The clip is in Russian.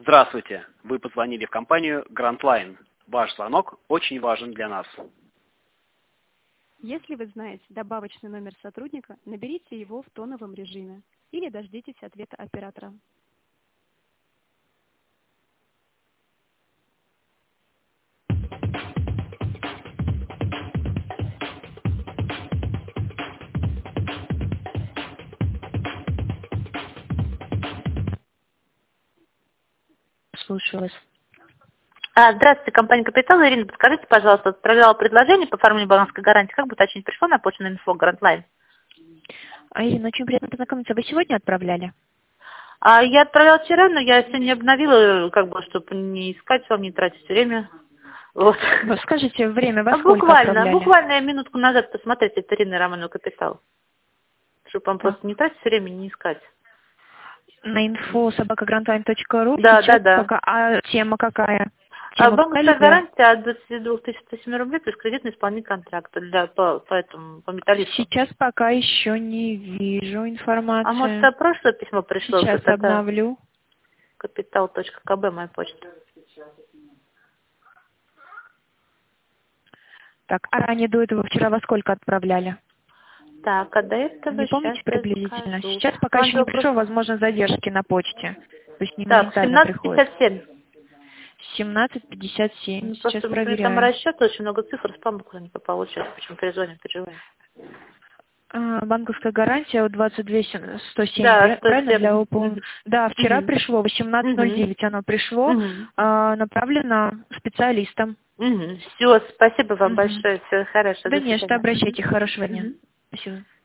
Здравствуйте. Вы позвонили в компанию Grand Line. Ваш звонок очень важен для нас. Если вы знаете добавочный номер сотрудника, наберите его в тоновом режиме или дождитесь ответа оператора. Слушаю вас. Здравствуйте, компания «Капитал». Ирина, подскажите, пожалуйста, отправляла предложение по оформлению балансовой гарантии. Как бы уточнить, пришло на почту инфо Grand Line? Ирина, очень приятно познакомиться. Вы сегодня отправляли? Я отправляла вчера, но я сегодня обновила, чтобы не искать вам, не тратить время. Вот. Скажите, время во сколько отправляли? Буквально я минутку назад посмотрите, это Ирина Романова «Капитал». Чтобы вам просто не тратить время, не искать. На info@grandline.ru? Да. Пока... А тема какая? Банковская гарантия от 22 107 рублей плюс кредитный исполнительный контракт по металлисту. Сейчас пока еще не вижу информации. А может, прошлое письмо пришло? Сейчас обновлю. Capital.kb, моя почта. Так, а ранее до этого вчера во сколько отправляли? Так, а до этого не помните приблизительно? Скажу. Сейчас пока еще не пришло, возможно, задержки на почте. То есть не так, моментально приходит. 17:57. 17:57. Сейчас проверяю. Там расчет, очень много цифр, спам буквально не попал. Сейчас почему переживаем. Банковская гарантия от 22 107, да, правильно, для ОПУ? Да, вчера пришло, 18:09 оно пришло, направлено специалистам. Все, спасибо вам большое, всего хорошего. Да не, что обращайтесь, хорошего дня. Спасибо.